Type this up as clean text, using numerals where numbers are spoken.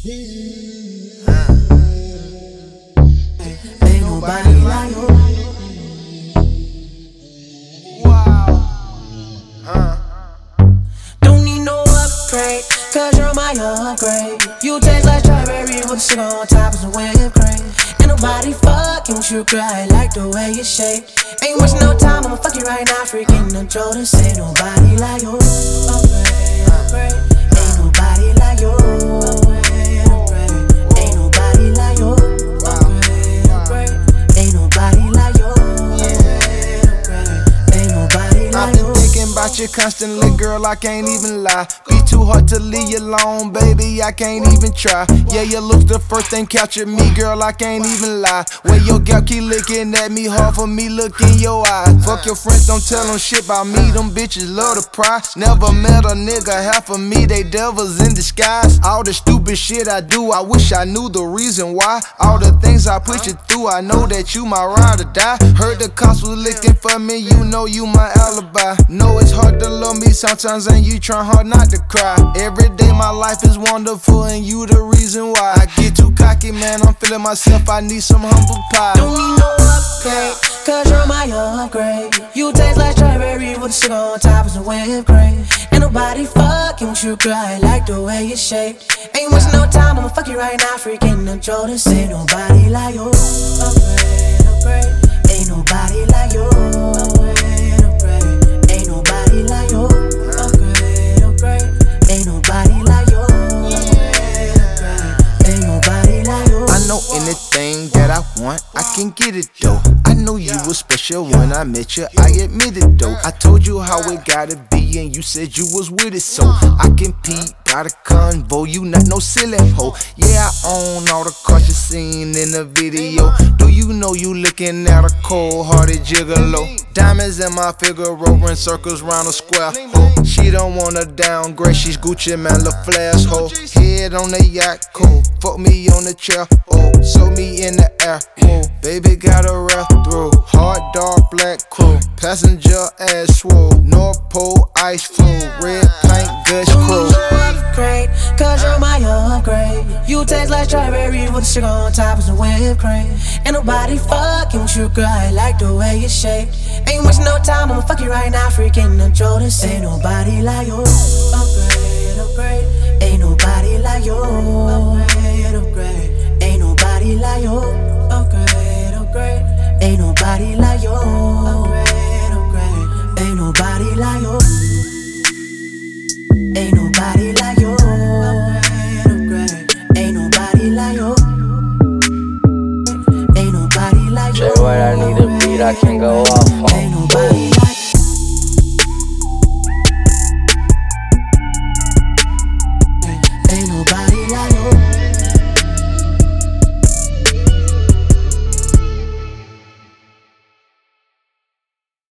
Ain't nobody like you. Don't need no upgrade, cause you're my upgrade. You taste like strawberry with sugar on top of some whipped cream. Ain't nobody fucking with you, girl, I like the way you shake. Ain't wasting no time, I'ma fuck you right now, freaking the Jordan. Ain't nobody like you. Upgrade, upgrade. Ain't nobody like you. Upgrade, upgrade. Ain't nobody like you. Upgrade, upgrade. Ain't nobody like you. Upgrade, upgrade. Ain't nobody like you. I've been thinking about you constantly, girl, I can't even lie. Be too hard to leave you alone, baby, I can't even try. Yeah, your looks the first thing captured me, girl, I can't even lie. Where your gal keep looking at me, hard for me, look in your eyes. Fuck your friends, don't tell them shit about me, them bitches love to pry. Never met a nigga half of me, they devils in disguise. All the stupid shit I do, I wish I knew the reason why. All the things I put you through, I know that you my ride or die. Heard the cops was looking for me, you know you my alibi. Know it's hard to love me sometimes and you try hard not to cry. Every day my life is wonderful and you the reason why. I get too cocky, man, I'm feeling myself, I need some humble pie. Don't need no upgrade, cause you're my upgrade. You taste like strawberry with sugar on top of some whipped cream. Ain't nobody fucking with you, girl, I like the way you shake. Ain't wasting no time, I'ma fuck you right now, freaking the Jordan. Ain't nobody like you. Upgrade, upgrade. Ain't nobody like you. Upgrade, upgrade. Ain't nobody like you. Upgrade, upgrade. Ain't nobody like you. Upgrade, upgrade. Ain't nobody like you. I know anything that I want, I can get it though. I know you was special when I met you, I admit it though. I told you how it gotta be and you said you was with it, so I compete by the convo, you not no silly hoe. Yeah, I own all the cars you seen in the video. Do you know you looking at a cold-hearted gigolo? Diamonds in my figure, rolling circles round a square. Oh, she don't wanna downgrade, she's Gucci, man, La Flash, ho. Head on the yacht, cool. Fuck me on the chair, oh. Show me in the air, oh. Baby got a rap through. Hard, dark, black crew. Passenger ass swole. North Pole, ice flow. Red paint, gush crew. Upgrade, cause you're my upgrade. You taste like strawberry with sugar on top of some whipped cream. Ain't nobody fucking with you, girl, I like the way you shake. Ain't wasting no time, I'ma fuck you right now, freaking the Jordan. Ain't nobody like you. Upgrade, upgrade. Ain't nobody like you. Upgrade, upgrade. Ain't nobody like you. Upgrade, upgrade. Ain't nobody like you. Upgrade, upgrade. Ain't nobody like you. Ain't nobody like you. Upgrade, upgrade. Ain't nobody like you. Ain't nobody like you. Say what I need a beat, I can go off on.